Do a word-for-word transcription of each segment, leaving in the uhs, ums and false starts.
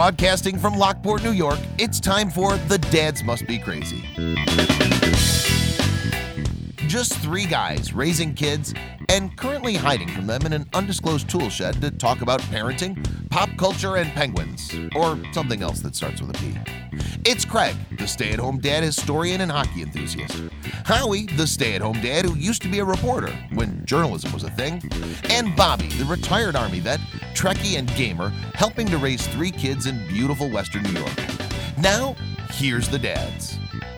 Broadcasting from Lockport, New York, it's time for The Dads Must Be Crazy. Just three guys raising kids and currently hiding from them in an undisclosed tool shed to talk about parenting, pop culture, and penguins, or something else that starts with a P. It's Craig, the stay-at-home dad historian and hockey enthusiast. Howie, the stay-at-home dad who used to be a reporter when journalism was a thing. And Bobby, the retired Army vet, Trekkie, and gamer, helping to raise three kids in beautiful Western New York. Now, here's the dads.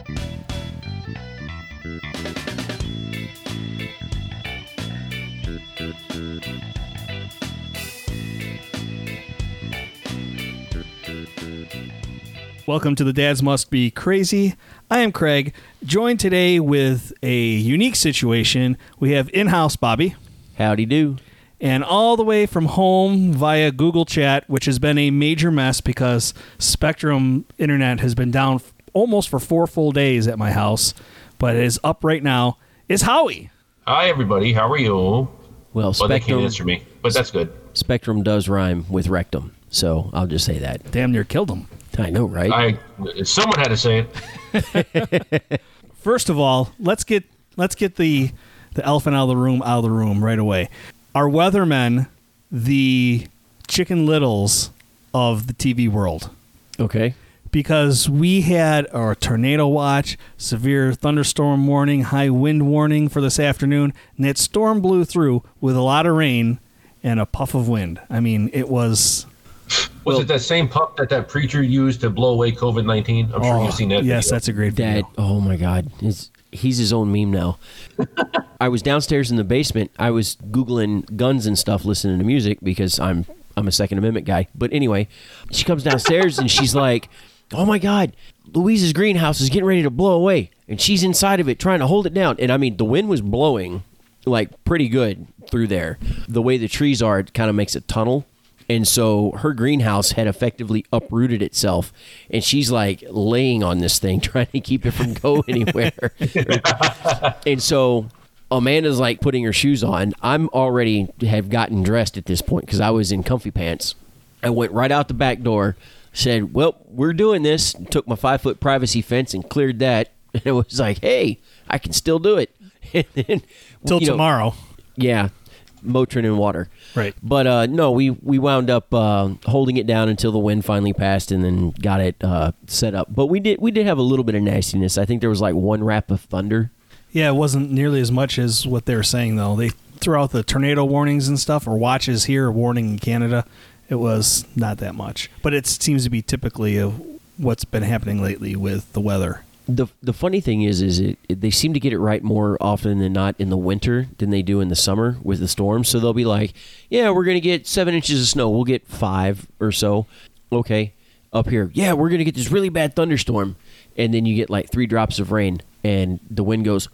Welcome to The Dads Must Be Crazy. I am Craig, joined today with a unique situation. We have in-house Bobby. Howdy do. And all the way from home via Google Chat, which has been a major mess because Spectrum Internet has been down f- almost for four full days at my house, but it is up right now, is Howie. Hi, everybody. How are you? Well, Well, they Spectrum, can't answer me, but that's good. Spectrum does rhyme with rectum, so I'll just say that. Damn near killed him. I know, right? I someone had to say it. First of all, let's get let's get the the elephant out of the room out of the room right away. Our weathermen, the Chicken Littles of the T V world. Okay. Because we had our tornado watch, severe thunderstorm warning, high wind warning for this afternoon, and that storm blew through with a lot of rain and a puff of wind. I mean, it was... Was Well, it that same pup that that preacher used to blow away COVID nineteen? I'm sure Oh, you've seen that yes, video. that's a great video. That, oh my God. It's, he's his own meme now. I was downstairs in the basement. I was Googling guns and stuff, listening to music because I'm I'm a Second Amendment guy. But anyway, she comes downstairs and she's like, oh my God, Louise's greenhouse is getting ready to blow away. And she's inside of it trying to hold it down. And I mean, the wind was blowing like pretty good through there. The way the trees are, it kind of makes a tunnel. And so her greenhouse had effectively uprooted itself, and she's like laying on this thing trying to keep it from going anywhere. And so Amanda's like putting her shoes on. I'm already have gotten dressed at this point because I was in comfy pants. I went right out the back door, said, well, we're doing this, took my five-foot privacy fence and cleared that. And it was like, hey, I can still do it. And then, Till you know, tomorrow. Yeah. Motrin and water. Right. But uh, no, we, we wound up uh, holding it down until the wind finally passed and then got it uh, set up. But we did we did have a little bit of nastiness. I think there was like one wrap of thunder. Yeah, it wasn't nearly as much as what they were saying, though. They threw out the tornado warnings and stuff, or watches here, warning in Canada. It was not that much. But it seems to be typically of what's been happening lately with the weather. The the funny thing is, is it, it they seem to get it right more often than not in the winter than they do in the summer with the storms. So they'll be like, yeah, we're going to get seven inches of snow. We'll get five or so. Okay. Up here, yeah, we're going to get this really bad thunderstorm. And then you get like three drops of rain and the wind goes,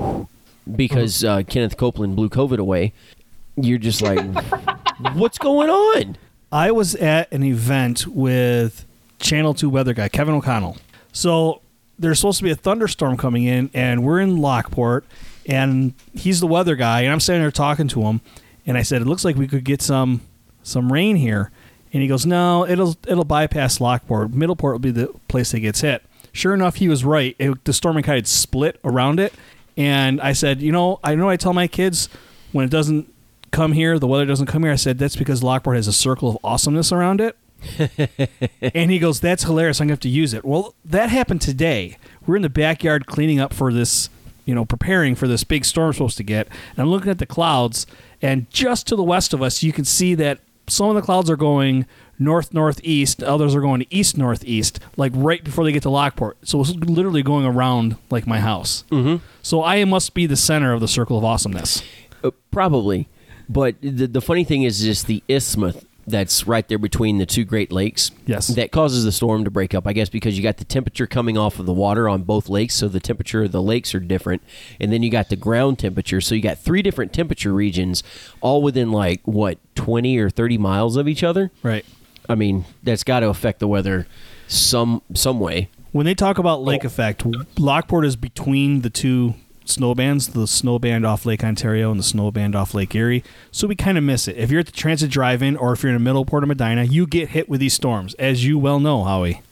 because uh, Kenneth Copeland blew COVID away. You're just like, what's going on? I was at an event with Channel two weather guy, Kevin O'Connell. So there's supposed to be a thunderstorm coming in, and we're in Lockport, and he's the weather guy, and I'm sitting there talking to him, and I said, it looks like we could get some some rain here. And he goes, no, it'll it'll bypass Lockport. Middleport will be the place that gets hit. Sure enough, he was right. It, the storm kind of split around it, and I said, you know, I know I tell my kids when it doesn't come here, the weather doesn't come here, I said, that's because Lockport has a circle of awesomeness around it. And he goes, that's hilarious, I'm going to have to use it. Well, that happened today. We're in the backyard cleaning up for this, you know, preparing for this big storm we're supposed to get. And I'm looking at the clouds, and just to the west of us, you can see that some of the clouds are going north-northeast, others are going east-northeast, like right before they get to Lockport. So it's literally going around like my house. Mm-hmm. So I must be the center of the circle of awesomeness. Uh, probably. But the, the funny thing is just the isthmus that's right there between the two Great Lakes. Yes. That causes the storm to break up, I guess, because you got the temperature coming off of the water on both lakes, so the temperature of the lakes are different. And then you got the ground temperature, so you got three different temperature regions, all within, like, what, twenty or thirty miles of each other? Right. I mean, that's got to affect the weather some some way. When they talk about lake Oh. effect, Lockport is between the two snow bands, the snow band off Lake Ontario and the snow band off Lake Erie. So we kind of miss it. If you're at the Transit Drive-In or if you're in the middle of Port of Medina, you get hit with these storms, as you well know, Howie.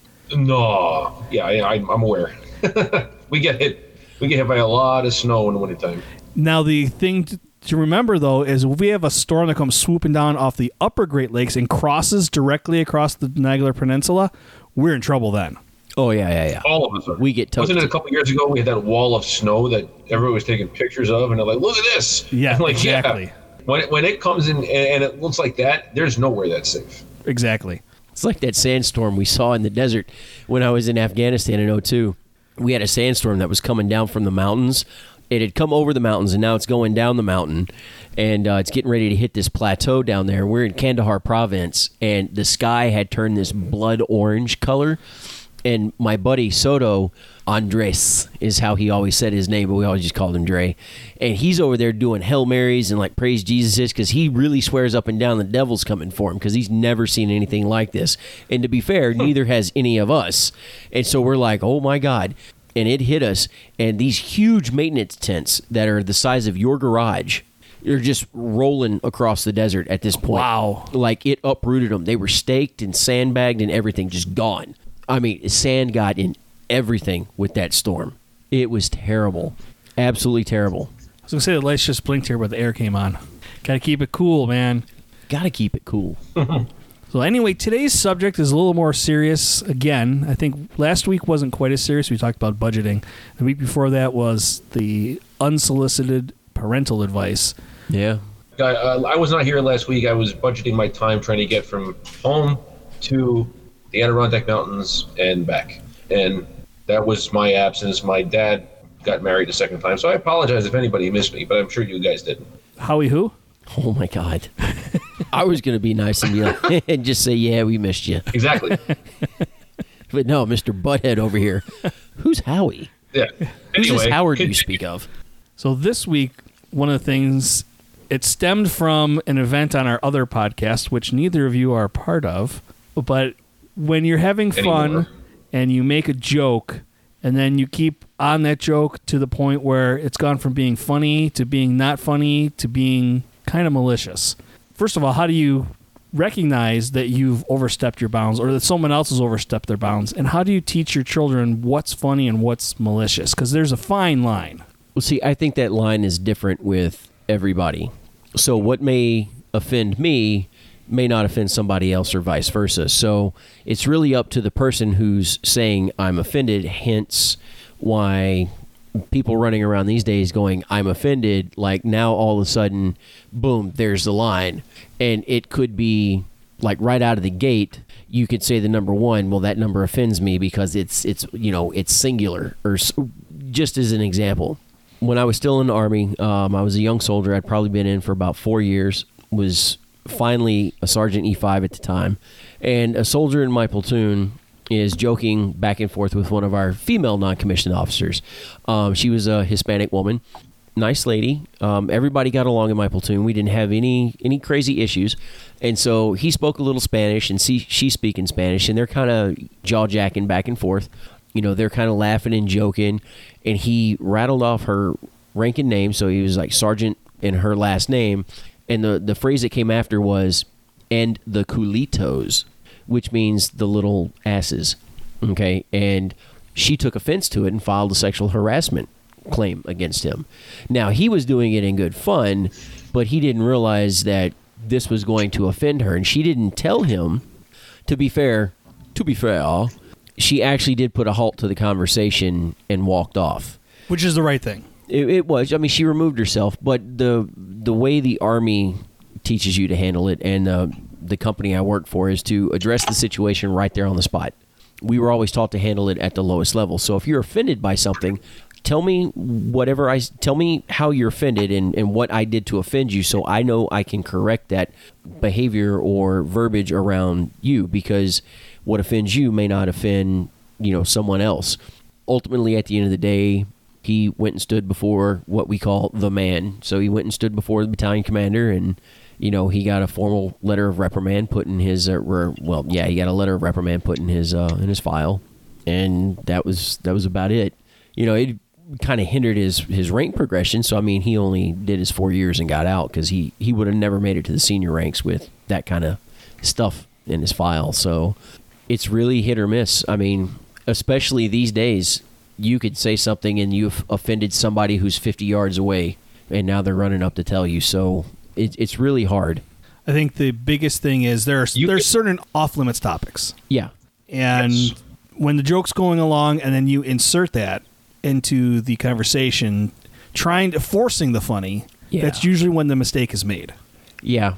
No, yeah, I, I'm aware. we get hit. We get hit by a lot of snow in the wintertime. Now, the thing to, to remember, though, is if we have a storm that comes swooping down off the upper Great Lakes and crosses directly across the Niagara Peninsula, we're in trouble then. Oh, yeah, yeah, yeah. All of us are. We get toasted. Wasn't it a couple years ago we had that wall of snow that everybody was taking pictures of, and they're like, look at this. Yeah, I'm like, exactly. Yeah. When it, when it comes in and it looks like that, there's nowhere that's safe. Exactly. It's like that sandstorm we saw in the desert when I was in Afghanistan in oh two. We had a sandstorm that was coming down from the mountains. It had come over the mountains, and now it's going down the mountain, and uh, it's getting ready to hit this plateau down there. We're in Kandahar province, and the sky had turned this blood orange color. And my buddy Soto, Andres is how he always said his name, but we always just called him Dre. And he's over there doing Hail Marys and like praise Jesus because he really swears up and down the devil's coming for him because he's never seen anything like this. And to be fair, neither has any of us. And so we're like, oh my God. And it hit us. And these huge maintenance tents that are the size of your garage, they're just rolling across the desert at this point. Wow. Like it uprooted them. They were staked and sandbagged and everything, just gone. I mean, sand got in everything with that storm. It was terrible. Absolutely terrible. I was going to say the lights just blinked here, but the air came on. Got to keep it cool, man. Got to keep it cool. So anyway, today's subject is a little more serious. Again, I think last week wasn't quite as serious. We talked about budgeting. The week before that was the unsolicited parental advice. Yeah. I, uh, I was not here last week. I was budgeting my time trying to get from home to the Adirondack Mountains and back. And that was my absence. My dad got married a second time. So I apologize if anybody missed me, but I'm sure you guys didn't. Howie who? Oh, my God. I was going to be nice and, be like, and just say, yeah, we missed you. Exactly. But no, Mister Butthead over here. Who's Howie? Yeah. Who's Anyway, this Howard you continue. speak of? So this week, one of the things, it stemmed from an event on our other podcast, which neither of you are a part of, but when you're having fun Anymore. and you make a joke and then you keep on that joke to the point where it's gone from being funny to being not funny to being kind of malicious. First of all, how do you recognize that you've overstepped your bounds or that someone else has overstepped their bounds? And how do you teach your children what's funny and what's malicious? Because there's a fine line. Well, see, I think that line is different with everybody. So what may offend me may not offend somebody else or vice versa. So it's really up to the person who's saying I'm offended, hence why people running around these days going, I'm offended, like now all of a sudden, boom, there's the line. And it could be like right out of the gate, you could say the number one, well, that number offends me because it's, it's you know, it's singular, or s- just as an example. When I was still in the Army, um, I was a young soldier. I'd probably been in for about four years, was finally a Sergeant E five at the time, and a soldier in my platoon is joking back and forth with one of our female non-commissioned officers. Um, she was a Hispanic woman, nice lady. Um, everybody got along in my platoon. We didn't have any any crazy issues, and so he spoke a little Spanish, and she, she's speaking Spanish, and they're kind of jaw-jacking back and forth. You know, they're kind of laughing and joking, and he rattled off her rank and name, so he was like Sergeant in her last name. And the, the phrase that came after was, and the culitos, which means the little asses. Okay. And she took offense to it and filed a sexual harassment claim against him. Now, he was doing it in good fun, but he didn't realize that this was going to offend her. And she didn't tell him. To be fair, to be fair, she actually did put a halt to the conversation and walked off. Which is the right thing. It, it was. I mean, she removed herself, but the the way the Army teaches you to handle it, and uh, the company I work for, is to address the situation right there on the spot. We were always taught to handle it at the lowest level. So if you're offended by something, tell me whatever I tell me how you're offended and, and what I did to offend you, so I know I can correct that behavior or verbiage around you, because what offends you may not offend, you know, someone else. Ultimately, at the end of the day, he went and stood before what we call the man. So he went and stood before the battalion commander, and, you know, he got a formal letter of reprimand put in his, uh, well, yeah, he got a letter of reprimand put in his uh, in his file, and that was that was about it. You know, it, kind of hindered his, his rank progression. So, I mean, he only did his four years and got out because he, he would have never made it to the senior ranks with that kind of stuff in his file. So it's really hit or miss. I mean, especially these days, you could say something and you've offended somebody who's fifty yards away, and now they're running up to tell you. So it, it's really hard. I think the biggest thing is there are, there's certain off-limits topics. Yeah. And Yes. when the joke's going along and then you insert that into the conversation, trying to forcing the funny, Yeah. that's usually when the mistake is made. Yeah.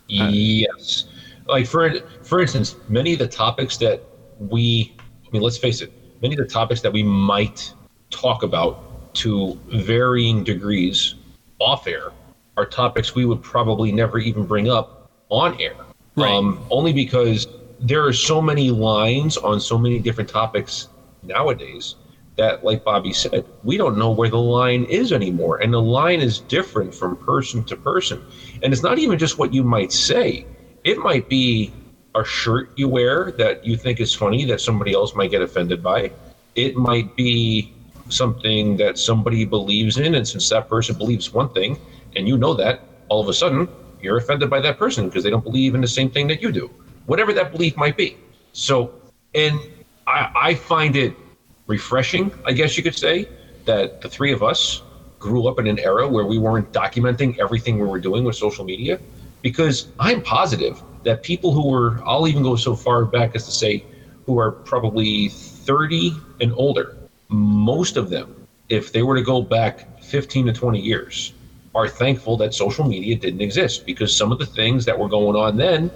Yes. Like, for for instance, many of the topics that we, I mean, let's face it, many of the topics that we might talk about to varying degrees off air are topics we would probably never even bring up on air. Right. Um, only because there are so many lines on so many different topics nowadays that, like Bobby said, we don't know where the line is anymore. And the line is different from person to person. And it's not even just what you might say. It might be a shirt you wear that you think is funny that somebody else might get offended by. It might be something that somebody believes in, and since that person believes one thing, and you know that, all of a sudden, you're offended by that person because they don't believe in the same thing that you do, whatever that belief might be. So, and I, I find it refreshing, I guess you could say, that the three of us grew up in an era where we weren't documenting everything we were doing with social media, because I'm positive that people who were, I'll even go so far back as to say, who are probably thirty and older, most of them, if they were to go back fifteen to twenty years, are thankful that social media didn't exist, because some of the things that were going on then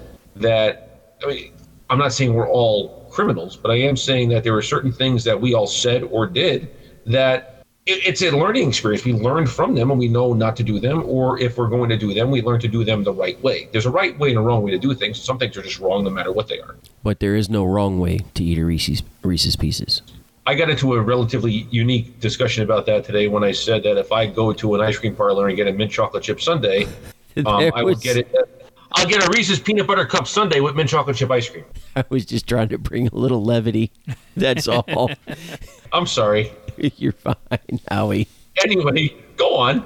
that, I mean, I'm not saying we're all criminals, but I am saying that there were certain things that we all said or did that it, it's a learning experience. We learned from them and we know not to do them, or if we're going to do them, we learn to do them the right way. There's a right way and a wrong way to do things. Some things are just wrong no matter what they are. But there is no wrong way to eat a Reese's, Reese's Pieces. I got into a relatively unique discussion about that today when I said that if I go to an ice cream parlor and get a mint chocolate chip sundae, um, I would was- get it. I'll get a Reese's peanut butter cup sundae with mint chocolate chip ice cream. I was just trying to bring a little levity. That's all. I'm sorry. You're fine, Howie. Anyway, go on.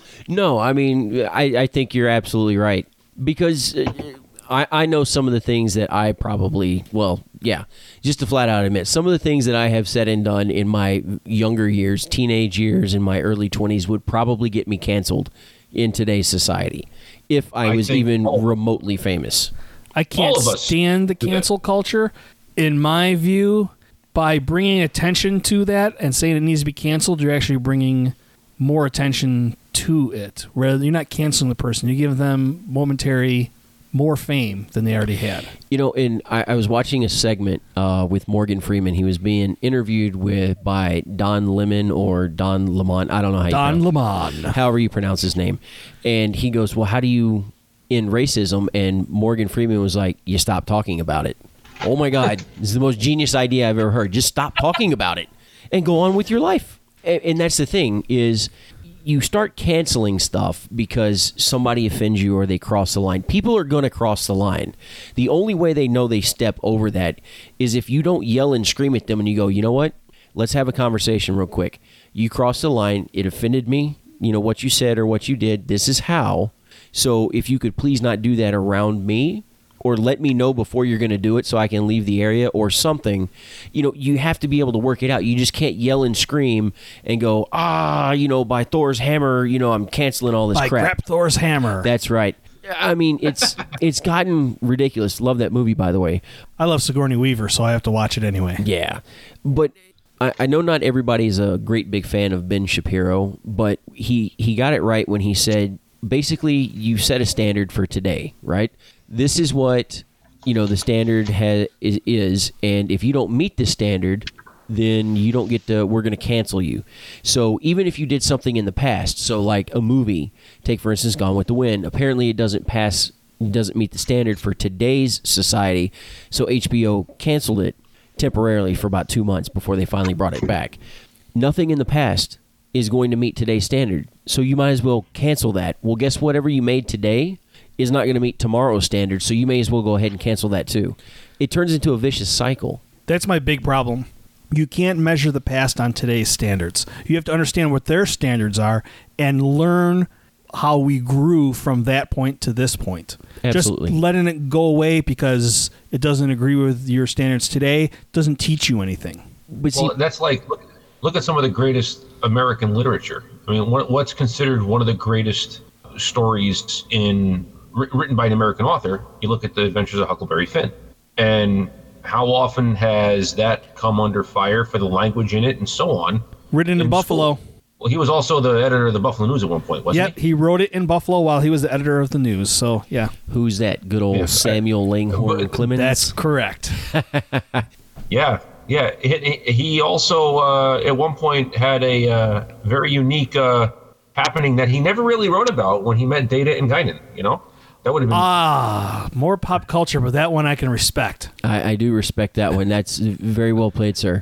No, I mean, I, I think you're absolutely right. Because uh, I, I know some of the things that I probably, well, yeah, just to flat out admit, some of the things that I have said and done in my younger years, teenage years, in my early twenties would probably get me canceled in today's society if I, I was think even all- remotely famous. I can't All of us stand the do that. cancel culture. In my view, by bringing attention to that and saying it needs to be canceled, you're actually bringing more attention to it. Rather, you're not canceling the person. You give them momentary more fame than they already had. You know, and I, I was watching a segment uh, with Morgan Freeman. He was being interviewed with by Don Lemon or Don Lemon. I don't know how you Don pronounce- Lemon. however you pronounce his name. And he goes, well, how do you end racism? And Morgan Freeman was like, you stop talking about it. Oh my God, this is the most genius idea I've ever heard. Just stop talking about it and go on with your life. And, and that's the thing is you start canceling stuff because somebody offends you or they cross the line. People are going to cross the line. The only way they know they step over that is if you don't yell and scream at them and you go, you know what? Let's have a conversation real quick. You crossed the line. It offended me. You know, what you said or what you did. This is how. So if you could please not do that around me, or let me know before you're going to do it so I can leave the area or something. You know, you have to be able to work it out. You just can't yell and scream and go, ah, you know, by Thor's hammer, you know, I'm canceling all this By crap. Grap Thor's hammer. That's right. I mean, it's it's gotten ridiculous. Love that movie, by the way. I love Sigourney Weaver, so I have to watch it anyway. Yeah. But I, I know not everybody's a great big fan of Ben Shapiro, but he, he got it right when he said, basically, you set a standard for today, right? This is what, you know, the standard ha- is, is, and if you don't meet the standard, then you don't get to, we're going to cancel you. So even if you did something in the past, so like a movie, take for instance Gone with the Wind, apparently it doesn't pass, doesn't meet the standard for today's society, so H B O canceled it temporarily for about two months before they finally brought it back. Nothing in the past is going to meet today's standard, so you might as well cancel that. Well, guess whatever you made today is not going to meet tomorrow's standard, so you may as well go ahead and cancel that too. It turns into a vicious cycle. That's my big problem you can't measure the past on today's standards. You have to understand what their standards are and learn how we grew from that point to this point. Absolutely. Just letting it go away because it doesn't agree with your standards today doesn't teach you anything. But see, Well, that's like look, look at some of the greatest American literature. I mean, what, what's considered one of the greatest stories in wr- written by an American author? You look at the Adventures of Huckleberry Finn, and how often has that come under fire for the language in it and so on? Written in, in Buffalo. school? Well, he was also the editor of the Buffalo News at one point, wasn't Yep, he wrote it in Buffalo while he was the editor of the News. So, yeah, who's that good old Yeah. Samuel Langhorne But Clemens? that's correct. he? Yeah, yeah. He, he also, uh, at one point, had a uh, very unique uh, happening that he never really wrote about when he met Data and Guinan, you know? That would have been... Ah, more pop culture, but that one I can respect. I, I do respect that one. That's very well played, sir.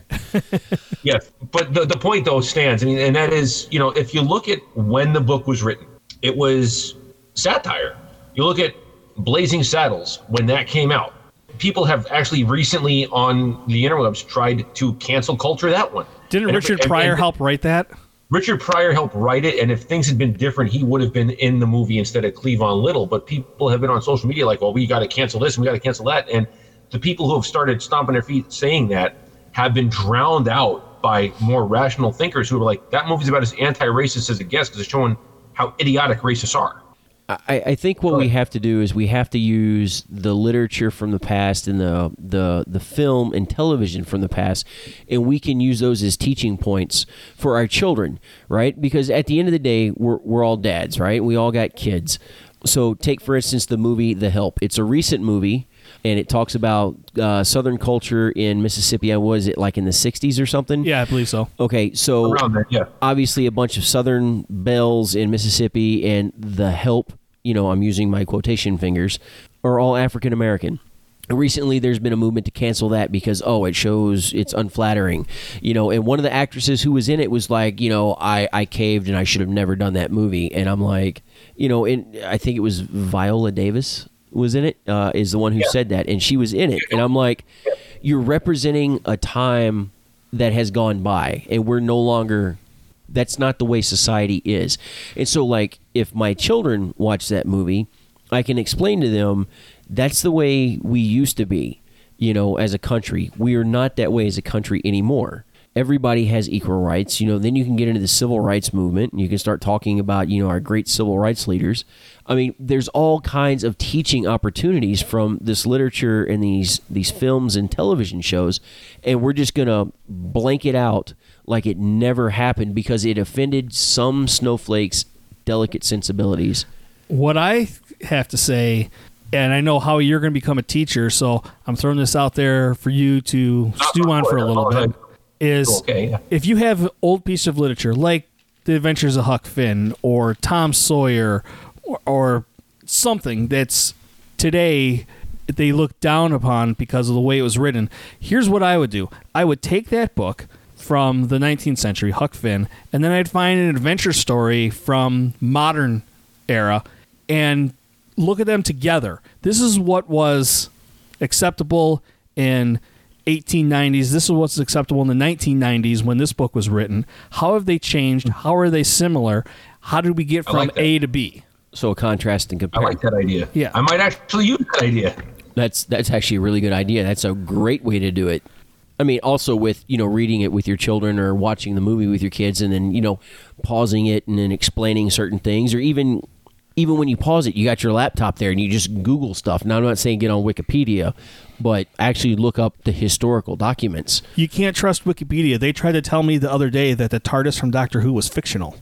Yes, but the, the point though stands. I mean, and that is, you know, if you look at when the book was written, it was satire. You look at Blazing Saddles when that came out. People have actually recently on the interwebs tried to cancel culture that one. Didn't And Richard and- Pryor and help write that? Richard Pryor helped write it, and if things had been different, he would have been in the movie instead of Cleavon Little. But people have been on social media like, well, we got to cancel this and we got to cancel that. And the people who have started stomping their feet saying that have been drowned out by more rational thinkers who are like, that movie's about as anti-racist as it gets because it's showing how idiotic racists are. I, I think what we have to do is we have to use the literature from the past and the, the the film and television from the past, and we can use those as teaching points for our children, right? Because at the end of the day, we're we're all dads, right? We all got kids. So take, for instance, the movie The Help. It's a recent movie, and it talks about uh, Southern culture in Mississippi. Was it like in the sixties or something? Yeah, I believe so. Okay, so Around there, yeah. obviously a bunch of Southern belles in Mississippi and The Help, you know, I'm using my quotation fingers, are all African American. Recently, there's been a movement to cancel that because, oh, it shows it's unflattering. You know, and one of the actresses who was in it was like, you know, I, I caved and I should have never done that movie. And I'm like, you know, and I think it was Viola Davis was in it, uh, is the one who Yeah. said that. And she was in it. And I'm like, you're representing a time that has gone by, and we're no longer... That's not the way society is. And so, like, if my children watch that movie, I can explain to them that's the way we used to be, you know, as a country. We are not that way as a country anymore. Everybody has equal rights. You know, then you can get into the civil rights movement, and you can start talking about, you know, our great civil rights leaders. I mean, there's all kinds of teaching opportunities from this literature and these these films and television shows, and we're just going to blank it out like it never happened because it offended some snowflakes' delicate sensibilities. What I have to say, and I know how you're going to become a teacher, so I'm throwing this out there for you to stew on for a little bit, is Okay, yeah. if you have an old piece of literature like The Adventures of Huck Finn or Tom Sawyer or, or something that's today they look down upon because of the way it was written, here's what I would do. I would take that book from the nineteenth century, Huck Finn, and then I'd find an adventure story from modern era and look at them together. This is what was acceptable in eighteen nineties. This is what's acceptable in the nineteen nineties when this book was written. How have they changed? How are they similar? How did we get I from like that. A to B? So a contrast and I compare. like that idea. Yeah. I might actually use that idea. That's that's actually a really good idea. That's a great way to do it. I mean, also with, you know, reading it with your children or watching the movie with your kids and then, you know, pausing it and then explaining certain things, or even even when you pause it, you got your laptop there and you just Google stuff. Now, I'm not saying get on Wikipedia, but actually look up the historical documents. You can't trust Wikipedia. They tried to tell me the other day that the TARDIS from Doctor Who was fictional.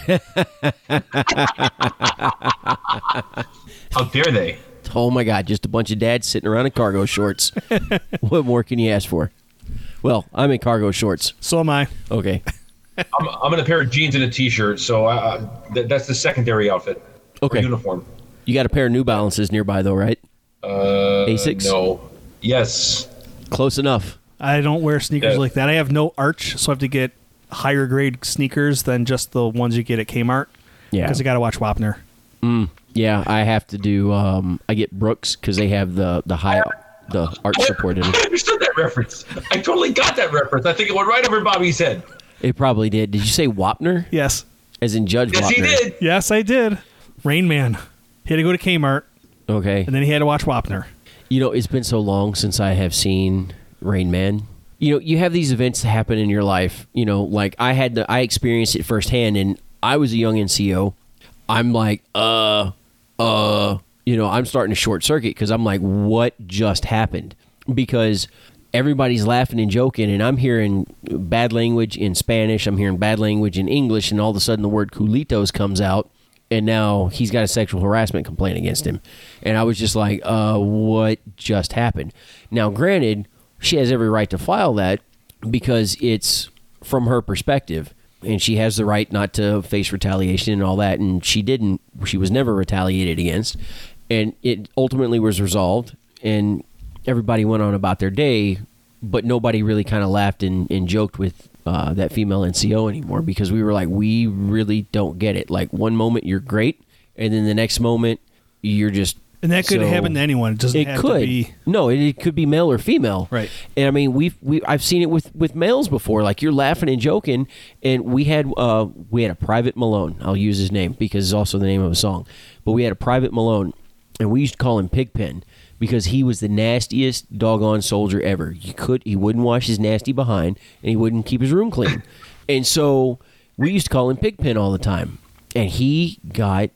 How dare they? Oh my God, just a bunch of dads sitting around in cargo shorts. What more can you ask for? Well, I'm in cargo shorts. So am I. Okay. I'm, I'm in a pair of jeans and a t-shirt, so uh, th- that's the secondary outfit. Okay. Or uniform. You got a pair of New Balances nearby, though, right? Uh, Asics? No. Yes. Close enough. I don't wear sneakers Yeah. like that. I have no arch, so I have to get higher grade sneakers than just the ones you get at Kmart. Yeah. Because I got to watch Wapner. Yeah, I have to do. Um, I get Brooks because they have the the high the art support in I it. understood that reference. I totally got that reference. I think it went right over Bobby's head. It probably did. Did you say Wapner? Yes. As in Judge Yes, Wapner? he did. Yes, I did. Rain Man. He had to go to Kmart, Okay. and then he had to watch Wapner. You know, it's been so long since I have seen Rain Man. You know, you have these events that happen in your life. You know, like I had the, I experienced it firsthand, and I was a young N C O. I'm like, uh, uh, you know, I'm starting to short circuit because I'm like, what just happened? Because everybody's laughing and joking, and I'm hearing bad language in Spanish. I'm hearing bad language in English, and all of a sudden the word culitos comes out. And now he's got a sexual harassment complaint against him. And I was just like, uh, what just happened? Now, granted, she has every right to file that because it's from her perspective. And she has the right not to face retaliation and all that. And she didn't. She was never retaliated against. And it ultimately was resolved. And everybody went on about their day. But nobody really kind of laughed and, and joked with Uh, that female N C O anymore because we were like, we really don't get it. Like one moment you're great, and then the next moment you're just. And that could so, happen to anyone. It doesn't it have could. to be. No, it, it could be male or female. Right. And I mean, we've we I've seen it with, with males before. Like you're laughing and joking, and we had uh we had a Private Malone. I'll use his name because it's also the name of a song. But we had a Private Malone, and we used to call him Pigpen. Because he was the nastiest doggone soldier ever. You could, he wouldn't wash his nasty behind, and he wouldn't keep his room clean. And so we used to call him Pigpen all the time. And he got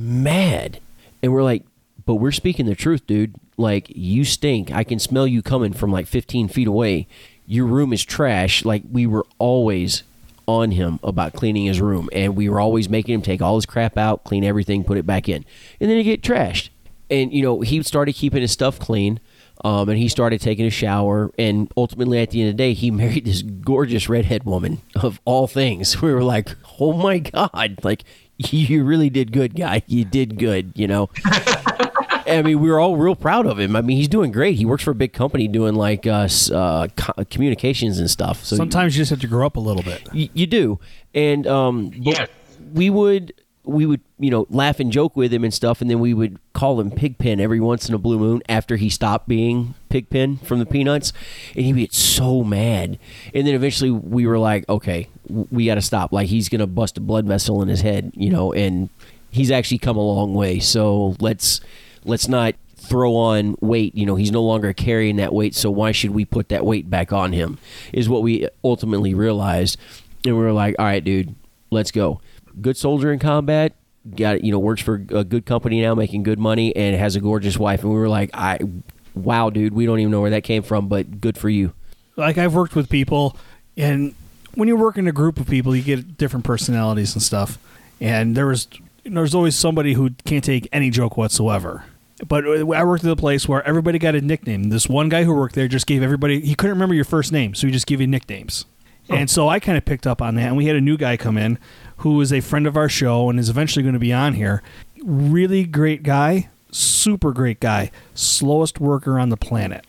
mad. And we're like, but we're speaking the truth, dude. Like, you stink. I can smell you coming from like fifteen feet away. Your room is trash. Like, we were always on him about cleaning his room. And we were always making him take all his crap out, clean everything, put it back in. And then he'd get trashed. And, you know, he started keeping his stuff clean, um, and he started taking a shower, and ultimately, at the end of the day, he married this gorgeous redhead woman, of all things. We were like, oh, my God. Like, you really did good, guy. You did good, you know. I mean, we were all real proud of him. I mean, he's doing great. He works for a big company doing, like, uh, uh, co- communications and stuff. So Sometimes you, you just have to grow up a little bit. You, you do. And um, Yes. we would... we would, you know, laugh and joke with him and stuff, and then we would call him Pigpen every once in a blue moon after he stopped being Pigpen from the Peanuts, and he'd get so mad. And then eventually we were like, okay, we got to stop. Like, he's going to bust a blood vessel in his head, you know, and he's actually come a long way. So let's let's not throw on weight. You know, he's no longer carrying that weight, so why should we put that weight back on him, is what we ultimately realized. And we were like, all right, dude, let's go. Good soldier in combat, got, you know, works for a good company now, making good money, and has a gorgeous wife. And we were like, I, wow, dude, we don't even know where that came from, but good for you. Like, I've worked with people, and when you work in a group of people, you get different personalities and stuff. And there was there's always somebody who can't take any joke whatsoever. But I worked at a place where everybody got a nickname. This one guy who worked there just gave everybody, he couldn't remember your first name, so he just gave you nicknames. And so I kind of picked up on that, and we had a new guy come in who is a friend of our show and is eventually going to be on here. Really great guy, super great guy, slowest worker on the planet.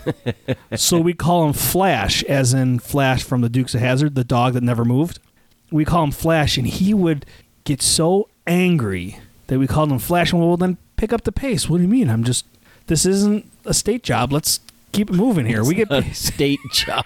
So we call him Flash, as in Flash from the Dukes of Hazzard, the dog that never moved. We call him Flash, and he would get so angry that we called him Flash, and well, then pick up the pace. What do you mean? I'm just, this isn't a state job. Let's keep it moving here. We get a state job.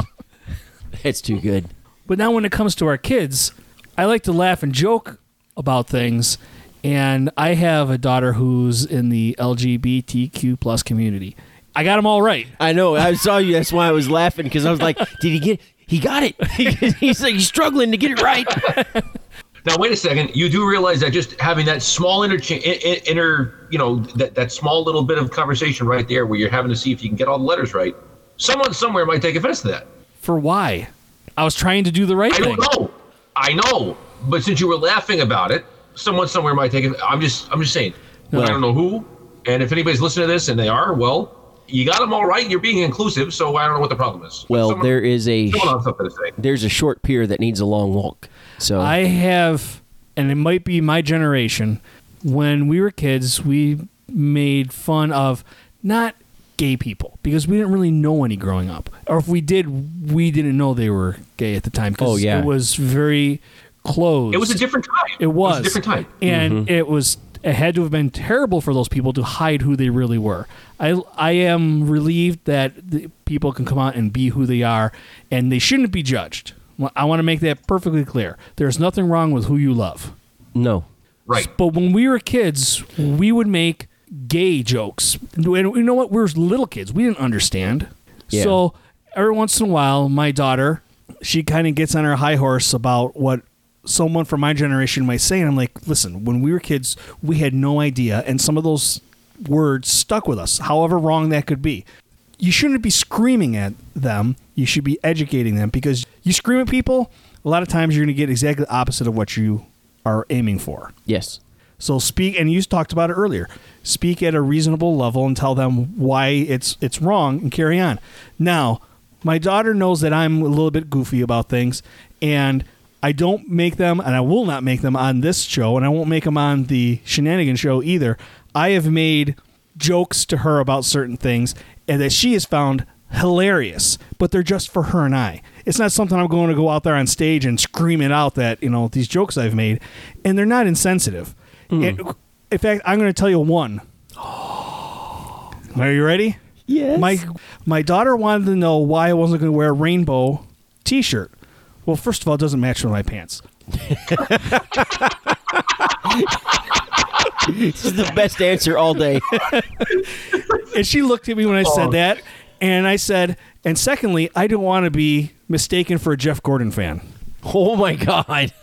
It's too good. But now when it comes to our kids, I like to laugh and joke about things, and I have a daughter who's in the L G B T Q plus community. I got them all right. I know. I saw you. That's why I was laughing, because I was like, did he get He got it. He's like, he's struggling to get it right. Now, wait a second. You do realize that just having that small inter, inter you know, that, that small little bit of conversation right there where you're having to see if you can get all the letters right, someone somewhere might take offense to that. For why? I was trying to do the right I thing. don't know. I know. But since you were laughing about it, someone somewhere might take it. I'm just, I'm just saying. Well, I don't know who. And if anybody's listening to this and they are, well, you got them all right. You're being inclusive. So I don't know what the problem is. Well, someone, there is a someone has something to say. there's a short pier that needs a long walk. So I have, and it might be my generation, when we were kids, we made fun of not gay people because we didn't really know any growing up. Or if we did, we didn't know they were gay at the time because Oh, yeah. it was very closed. It was a different time. It was. It was a different time. And Mm-hmm. it was It had to have been terrible for those people to hide who they really were. I, I am relieved that the people can come out and be who they are, and they shouldn't be judged. I want to make that perfectly clear. There's nothing wrong with who you love. No. Right. But when we were kids, we would make gay jokes. And you know what? We were little kids. We didn't understand. Yeah. So every once in a while, my daughter, she kind of gets on her high horse about what someone from my generation might say. And I'm like, listen, when we were kids, we had no idea. And some of those words stuck with us, however wrong that could be. You shouldn't be screaming at them. You should be educating them, because you scream at people, a lot of times you're going to get exactly the opposite of what you are aiming for. Yes. So speak, and you talked about it earlier, speak at a reasonable level and tell them why it's it's wrong and carry on. Now, my daughter knows that I'm a little bit goofy about things, and I don't make them, and I will not make them on this show, and I won't make them on the Shenanigan show either. I have made jokes to her about certain things, and that she has found hilarious, but they're just for her and I. It's not something I'm going to go out there on stage and scream it out that, you know, these jokes I've made, and they're not insensitive. Mm. And, in fact, I'm going to tell you one. Are you ready? Yes. My my daughter wanted to know why I wasn't going to wear a rainbow T-shirt. Well, first of all, it doesn't match with my pants. This is the best answer all day. And she looked at me when I said Oh. that, and I said, and secondly, I don't want to be mistaken for a Jeff Gordon fan. Oh, my God.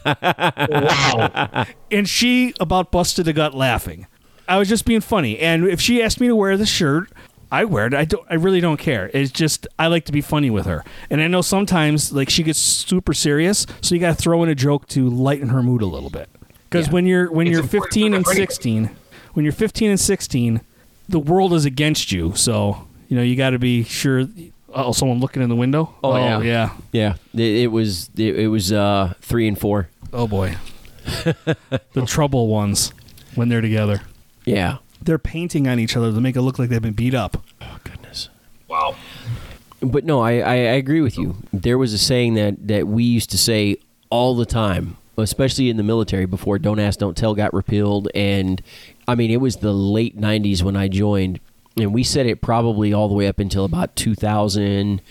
Wow. And she about busted a gut laughing. I was just being funny. And if she asked me to wear the shirt, I wear it. I don't. I really don't care. It's just I like to be funny with her. And I know sometimes like she gets super serious, so you got to throw in a joke to lighten her mood a little bit. Because Yeah. when you're when It's you're important fifteen for and everybody. sixteen, when you're fifteen and sixteen, the world is against you. So you know you got to be sure. Oh, someone looking in the window. Oh, yeah. yeah. Yeah, it, it was it, it was uh, three and four. Oh boy. The trouble ones when they're together. Yeah. They're painting on each other to make it look like they've been beat up. Oh, goodness. Wow. But no, I, I, I agree with you. There was a saying that, that we used to say all the time, especially in the military before Don't Ask, Don't Tell got repealed. And, I mean, it was the late nineties when I joined. And we said it probably all the way up until about two thousand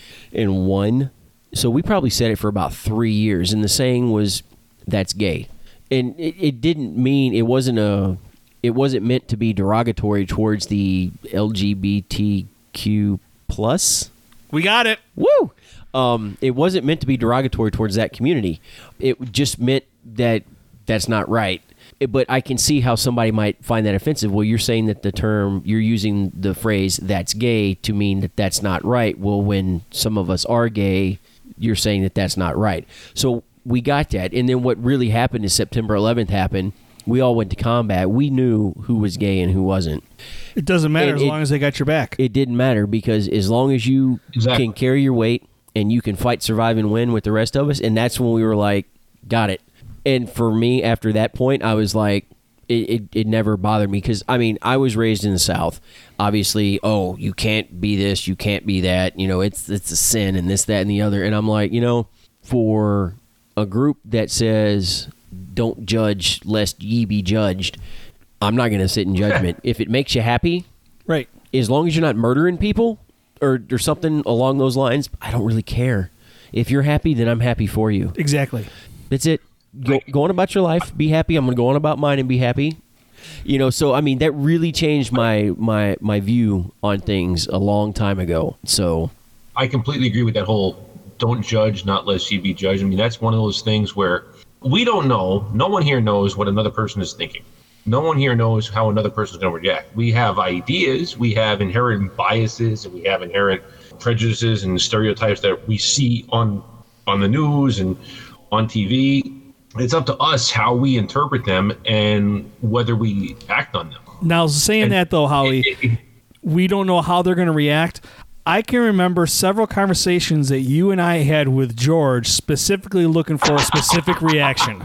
one. So we probably said it for about three years. And the saying was, that's gay. And it, it didn't mean, it wasn't a... It wasn't meant to be derogatory towards the L G B T Q plus. We got it. Woo! Um, it wasn't meant to be derogatory towards that community. It just meant that that's not right. It- but I can see how somebody might find that offensive. Well, you're saying that the term, you're using the phrase "that's gay" to mean that that's not right. Well, when some of us are gay, you're saying that that's not right. So we got that. And then what really happened is September eleventh happened. We all went to combat. We knew who was gay and who wasn't. It doesn't matter And as it- long as they got your back. It didn't matter because as long as you Exactly. can carry your weight and you can fight, survive, and win with the rest of us, and that's when we were like, got it. And for me, after that point, I was like, it, it, it never bothered me because, I mean, I was raised in the South. Obviously, oh, you can't be this, you can't be that. You know, it's it's a sin and this, that, and the other. And I'm like, you know, for a group that says, don't judge lest ye be judged, I'm not going to sit in judgment. If it makes you happy, Right. as long as you're not murdering people or, or something along those lines, I don't really care. If you're happy, then I'm happy for you. Exactly. That's it. Go, go on about your life. Be happy. I'm going to go on about mine and be happy. You know, so, I mean, that really changed my, my, my view on things a long time ago. So, I completely agree with that whole don't judge, not lest ye be judged. I mean, that's one of those things where we don't know. No one here knows what another person is thinking. No one here knows how another person is going to react. We have ideas, we have inherent biases, and we have inherent prejudices and stereotypes that we see on on the news and on T V. It's up to us how we interpret them and whether we act on them. Now, saying And- that, though, Howie, we don't know how they're going to react. I can remember several conversations that you and I had with George specifically looking for a specific reaction.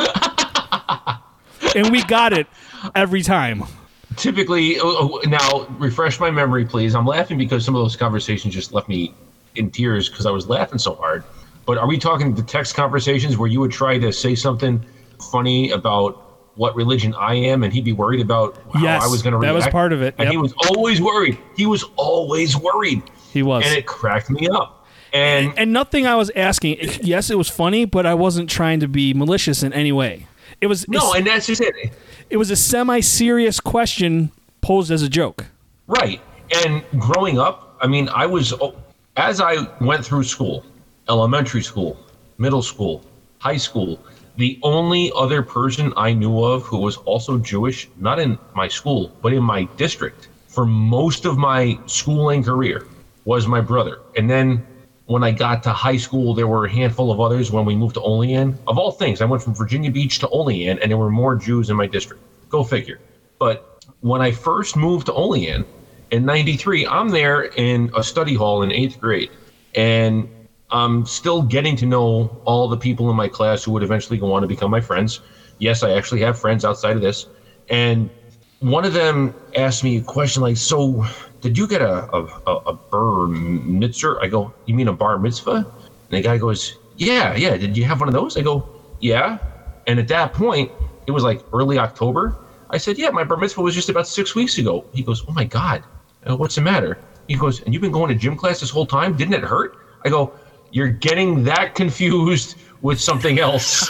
And we got it every time. Typically, oh, oh, now refresh my memory, please. I'm laughing because some of those conversations just left me in tears because I was laughing so hard. But are we talking the text conversations where you would try to say something funny about what religion I am, and he'd be worried about how Yes, I was going to that react. was part of it. And Yep. he was always worried. He was always worried. He was. And it cracked me up. And, And nothing I was asking. Yes, it was funny, but I wasn't trying to be malicious in any way. It was no, and that's just it. it was a semi-serious question posed as a joke. Right. And growing up, I mean, I was, as I went through school, elementary school, middle school, high school, the only other person I knew of who was also Jewish, not in my school, but in my district, for most of my schooling career, was my brother. And then when I got to high school, there were a handful of others when we moved to Olean. Of all things, I went from Virginia Beach to Olean, and there were more Jews in my district. Go figure. But when I first moved to Olean in ninety-three, I'm there in a study hall in eighth grade. And I'm still getting to know all the people in my class who would eventually go on to become my friends. Yes, I actually have friends outside of this. And one of them asked me a question like, so did you get a, a, a bar mitzvah? I go, you mean a bar mitzvah? And the guy goes, yeah, yeah. Did you have one of those? I go, yeah. And at that point, it was like early October. I said, yeah, my bar mitzvah was just about six weeks ago. He goes, oh my God, uh, what's the matter? He goes, and you've been going to gym class this whole time? Didn't it hurt? I go, you're getting that confused with something else.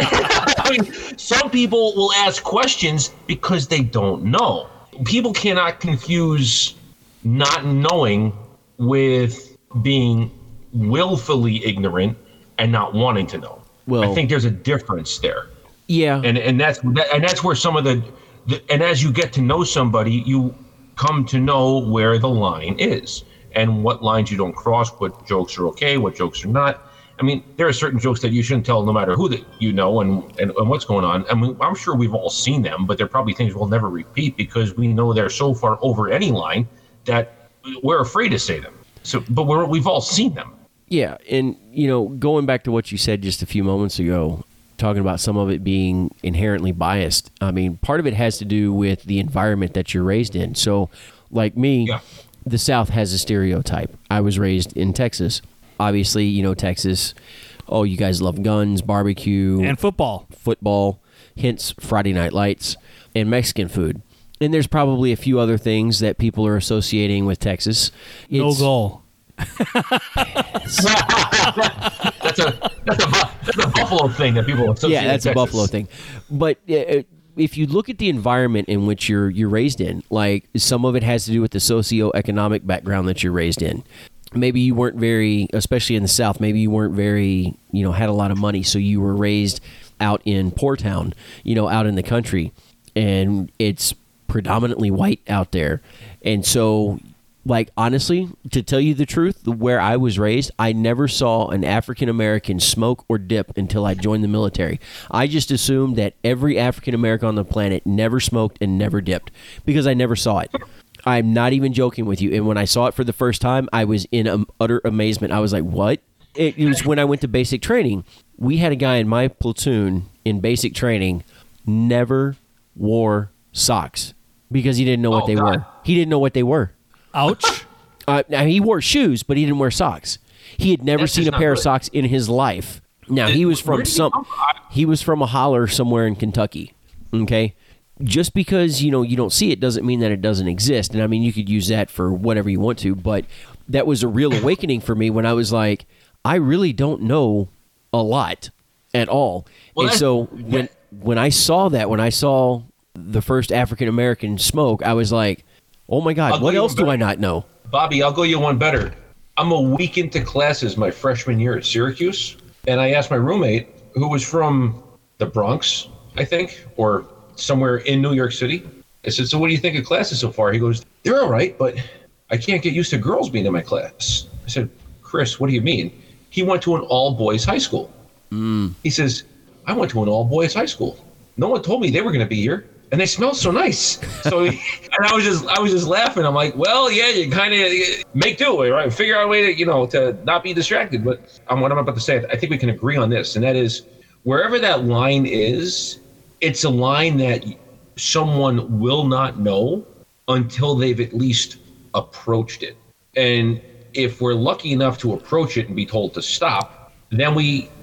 I mean, some people will ask questions because they don't know. People cannot confuse not knowing with being willfully ignorant and not wanting to know. Well, I think there's a difference there. Yeah. And and that's and that's where some of the, the and as you get to know somebody, you come to know where the line is and what lines you don't cross, what jokes are okay, what jokes are not. I mean, there are certain jokes that you shouldn't tell no matter who that you know and, and, and what's going on. I mean, I'm sure we've all seen them, but they're probably things we'll never repeat because we know they're so far over any line that we're afraid to say them. So, but we're, we've all seen them. Yeah, and you know, going back to what you said just a few moments ago, talking about some of it being inherently biased. I mean, part of it has to do with the environment that you're raised in. So, like me, Yeah. the South has a stereotype. I was raised in Texas. Obviously, you know, Texas, oh, you guys love guns, barbecue, And football. football, hence Friday Night Lights, and Mexican food. And there's probably a few other things that people are associating with Texas. No It's- goal. That's a that's a, bu- that's a Buffalo thing that people associate Yeah, that's with a Texas. Buffalo thing. But uh, if you look at the environment in which you're you're raised in, like some of it has to do with the socioeconomic background that you're raised in. Maybe you weren't very, especially in the South, maybe you weren't very, you know, had a lot of money, so you were raised out in poor town, you know, out in the country, and it's predominantly white out there. And so, like, honestly, to tell you the truth, where I was raised, I never saw an African American smoke or dip until I joined the military. I just assumed that every African American on the planet never smoked and never dipped because I never saw it. I'm not even joking with you. And when I saw it for the first time, I was in um, utter amazement. I was like, what? It, it was when I went to basic training. We had a guy in my platoon in basic training never wore socks because he didn't know what Oh, they God. were. He didn't know what they were. Ouch. Uh, now, he wore shoes, but he didn't wear socks. He had never That's seen just a pair not of good. socks in his life. Now, he was Where from did he some come from? I- he was from a holler somewhere in Kentucky. Okay? Just because, you know, you don't see it doesn't mean that it doesn't exist. And I mean, you could use that for whatever you want to, but that was a real awakening for me when I was like, I really don't know a lot at all. Well, and that- so when when I saw that, when I saw the first African American smoke, I was like, oh my God, I'll what go else even do I better. not know? Bobby, I'll go you one better. I'm a week into classes my freshman year at Syracuse, and I asked my roommate, who was from the Bronx, I think, or somewhere in New York City. I said, so what do you think of classes so far? He goes, they're all right, but I can't get used to girls being in my class. I said, Chris, what do you mean? He went to an all-boys high school. Mm. He says, I went to an all-boys high school. No one told me they were going to be here, and they smell so nice. So, and I was just, I was just laughing. I'm like, well, yeah, you kind of make do, right? Figure out a way to, you know, to not be distracted. But um, what I'm about to say, I think we can agree on this, and that is, wherever that line is, it's a line that someone will not know until they've at least approached it. And if we're lucky enough to approach it and be told to stop, then we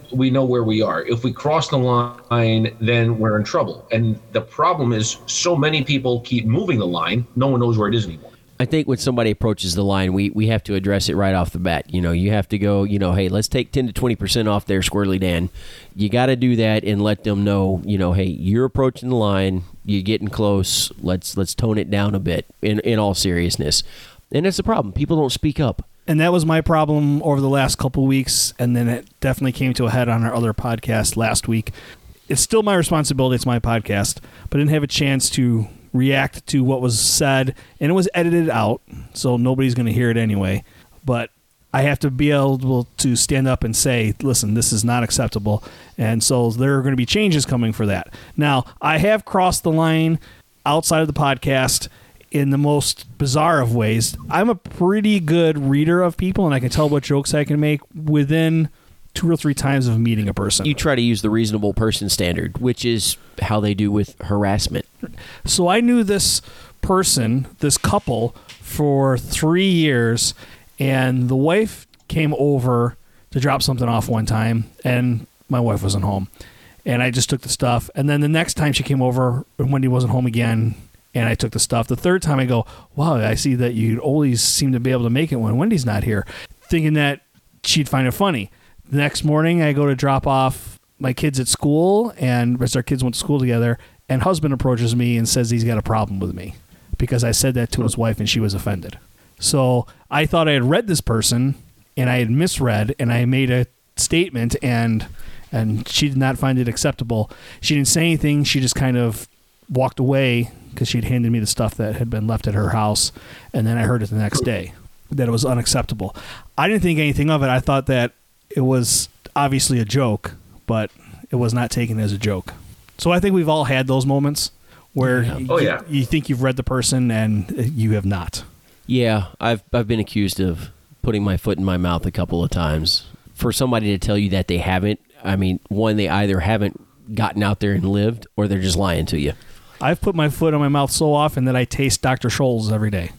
we know where we are. If we cross the line, then we're in trouble. And the problem is so many people keep moving the line, no one knows where it is anymore. I think when somebody approaches the line, we, we have to address it right off the bat. You know, you have to go, you know, hey, let's take ten to twenty percent off there, Squirrely Dan. You got to do that and let them know, you know, hey, you're approaching the line, you're getting close, let's let's tone it down a bit in, in all seriousness. And that's the problem. People don't speak up. And that was my problem over the last couple of weeks, and then it definitely came to a head on our other podcast last week. It's still my responsibility. It's my podcast, but I didn't have a chance to react to what was said, and it was edited out, so nobody's going to hear it anyway. But I have to be able to stand up and say, listen, this is not acceptable, and so there are going to be changes coming for that. Now, I have crossed the line outside of the podcast in the most bizarre of ways. I'm a pretty good reader of people, and I can tell what jokes I can make within two or three times of meeting a person. You try to use the reasonable person standard, which is how they do with harassment. So I knew this person, this couple, for three years, and the wife came over to drop something off one time, and my wife wasn't home. And I just took the stuff. And then the next time she came over, Wendy wasn't home again, and I took the stuff. The third time I go, wow, I see that you always seem to be able to make it when Wendy's not here, thinking that she'd find it funny. The next morning I go to drop off my kids at school, and as our kids went to school together, and husband approaches me and says he's got a problem with me because I said that to his wife and she was offended. So I thought I had read this person, and I had misread, and I made a statement, and and she did not find it acceptable. She didn't say anything. She just kind of walked away because she'd handed me the stuff that had been left at her house, and then I heard it the next day that it was unacceptable. I didn't think anything of it. I thought that it was obviously a joke, but it was not taken as a joke. So I think we've all had those moments where yeah. Oh, you, yeah. you think you've read the person and you have not. Yeah, I've I've been accused of putting my foot in my mouth a couple of times. For somebody to tell you that they haven't, I mean, one, they either haven't gotten out there and lived, or they're just lying to you. I've put my foot in my mouth so often that I taste Doctor Scholl's every day.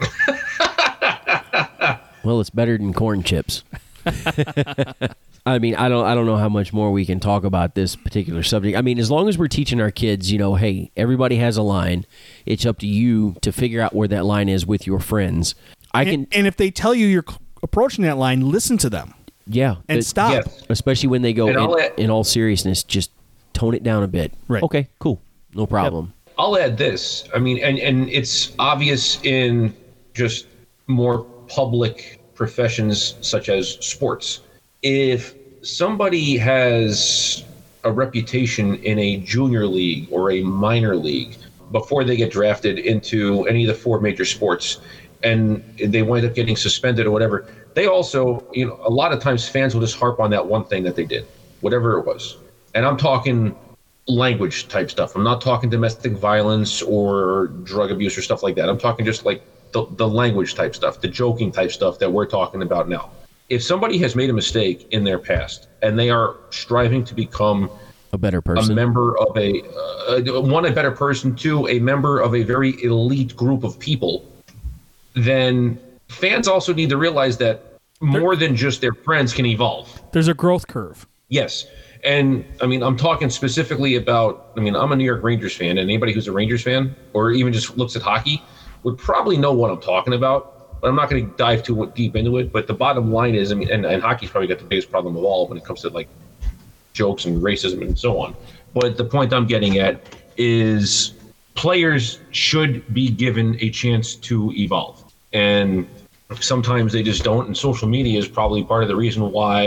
Well, it's better than corn chips. I mean, I don't I don't know how much more we can talk about this particular subject. I mean, as long as we're teaching our kids, you know, hey, everybody has a line. It's up to you to figure out where that line is with your friends. I can, and, and if they tell you you're approaching that line, listen to them. Yeah. And but, stop. Yes. Especially when they go in, add, in all seriousness, just tone it down a bit. Right. Okay, cool. No problem. Yep. I'll add this. I mean, and, and it's obvious in just more public professions such as sports. If somebody has a reputation in a junior league or a minor league before they get drafted into any of the four major sports, and they wind up getting suspended or whatever, they also, you know, a lot of times fans will just harp on that one thing that they did, whatever it was. And I'm talking language type stuff. I'm not talking domestic violence or drug abuse or stuff like that. I'm talking just like the, the language type stuff, the joking type stuff that we're talking about now. If somebody has made a mistake in their past and they are striving to become a better person, a member of a, uh, one, a better person, two, a member of a very elite group of people, then fans also need to realize that more than just their friends can evolve. There's a growth curve. Yes. And I mean, I'm talking specifically about, I mean, I'm a New York Rangers fan, and anybody who's a Rangers fan or even just looks at hockey would probably know what I'm talking about, but I'm not going to dive too deep into it. But the bottom line is, I mean, and, and hockey's probably got the biggest problem of all when it comes to like jokes and racism and so on. But the point I'm getting at is players should be given a chance to evolve. And sometimes they just don't, and social media is probably part of the reason why.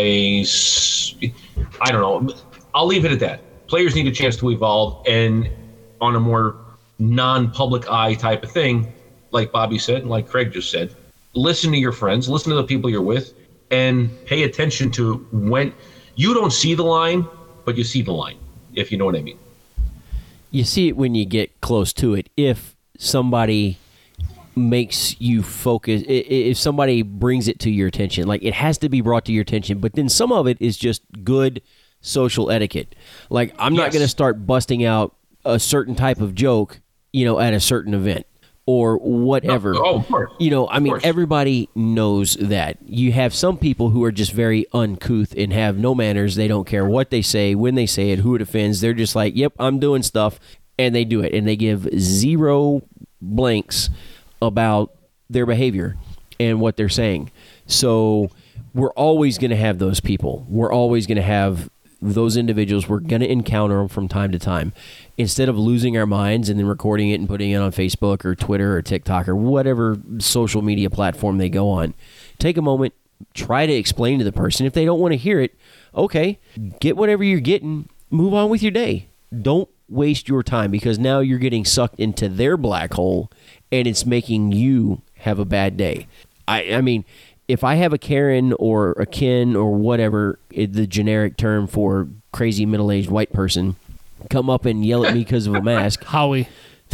I don't know. I'll leave it at that. Players need a chance to evolve, and on a more non-public eye type of thing, like Bobby said, and like Craig just said, listen to your friends, listen to the people you're with, and pay attention to when you don't see the line, but you see the line, if you know what I mean. You see it when you get close to it. If somebody makes you focus, if somebody brings it to your attention, like it has to be brought to your attention, but then some of it is just good social etiquette. Like I'm Yes. not going to start busting out a certain type of joke, you know, at a certain event. or whatever. No, oh, of course. You know, I mean, course. everybody knows that. You have some people who are just very uncouth and have no manners. They don't care what they say, when they say it, who it offends. They're just like, yep, I'm doing stuff, and they do it. And they give zero blanks about their behavior and what they're saying. So we're always going to have those people. We're always going to have those individuals. We're going to encounter them from time to time. Instead of losing our minds and then recording it and putting it on Facebook or Twitter or TikTok or whatever social media platform they go on, take a moment, try to explain to the person. If they don't want to hear it, okay, get whatever you're getting, move on with your day. Don't waste your time, because now you're getting sucked into their black hole and it's making you have a bad day. I, I mean, if I have a Karen or a Ken or whatever, it, the generic term for crazy middle-aged white person, come up and yell at me because of a mask. Howie.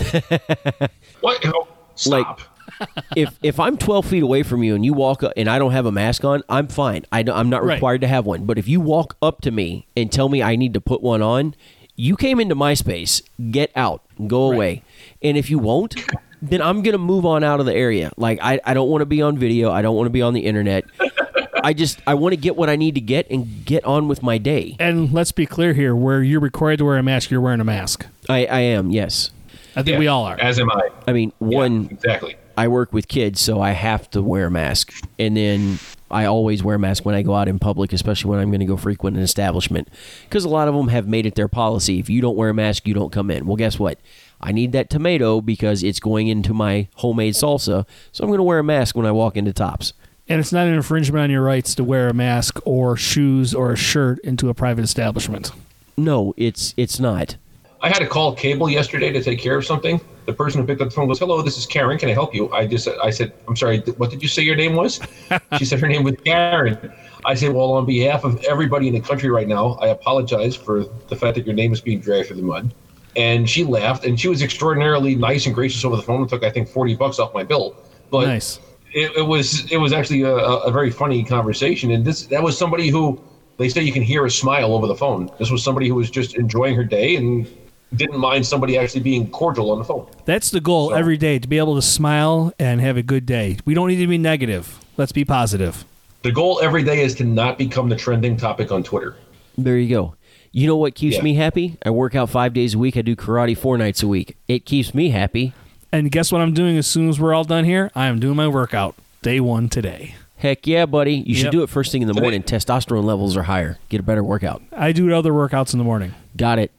What? Oh, stop. Like, if if I'm twelve feet away from you and you walk up and I don't have a mask on, I'm fine. I don't, I'm not Right. required to have one. But if you walk up to me and tell me I need to put one on, you came into my space. Get out. Go Right. away. And if you won't, then I'm going to move on out of the area. Like, I, I don't want to be on video. I don't want to be on the internet. I just, I want to get what I need to get and get on with my day. And let's be clear here, where you're required to wear a mask, you're wearing a mask. I, I am, yes. I think Yeah, we all are. As am I. I mean, Yeah, one, exactly. I work with kids, so I have to wear a mask. And then I always wear a mask when I go out in public, especially when I'm going to go frequent an establishment. Because a lot of them have made it their policy. If you don't wear a mask, you don't come in. Well, guess what? I need that tomato because it's going into my homemade salsa, so I'm going to wear a mask when I walk into Tops. And it's not an infringement on your rights to wear a mask or shoes or a shirt into a private establishment. No, it's it's not. I had to call cable yesterday to take care of something. The person who picked up the phone goes, "Hello, this is Karen. Can I help you?" I just, I said, "I'm sorry. What did you say your name was?" She said her name was Karen. I said, "Well, on behalf of everybody in the country right now, I apologize for the fact that your name is being dragged through the mud." And she laughed, and she was extraordinarily nice and gracious over the phone. It took, I think, forty bucks off my bill. But Nice. it, it was it was actually a, a very funny conversation. And this that was somebody who, they say you can hear a smile over the phone. This was somebody who was just enjoying her day and didn't mind somebody actually being cordial on the phone. That's the goal So- every day, to be able to smile and have a good day. We don't need to be negative. Let's be positive. The goal every day is to not become the trending topic on Twitter. There you go. You know what keeps Yeah. me happy? I work out five days a week. I do karate four nights a week. It keeps me happy. And guess what I'm doing as soon as we're all done here? I am doing my workout. Day one today. Heck yeah, buddy. You should Yep. do it first thing in the morning. Testosterone levels are higher. Get a better workout. I do other workouts in the morning. Got it.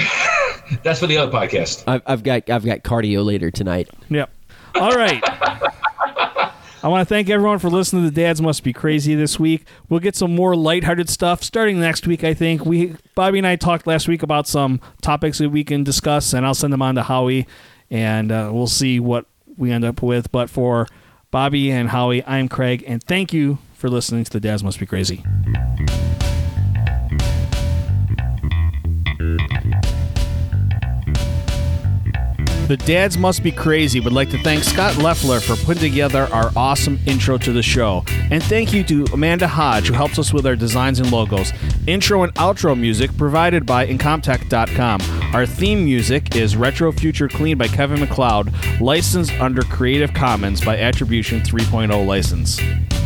That's for the other podcast. I've, I've got I've got cardio later tonight. Yep. All right. I want to thank everyone for listening to Dads Must Be Crazy this week. We'll get some more lighthearted stuff starting next week, I think. We Bobby and I talked last week about some topics that we can discuss, and I'll send them on to Howie, and uh, we'll see what we end up with. But for Bobby and Howie, I'm Craig, and thank you for listening to the Dads Must Be Crazy. The Dads Must Be Crazy would like to thank Scott Leffler for putting together our awesome intro to the show. And thank you to Amanda Hodge, who helps us with our designs and logos. Intro and outro music provided by Incomtech dot com. Our theme music is Retro Future Clean by Kevin MacLeod, licensed under Creative Commons by Attribution three point oh license.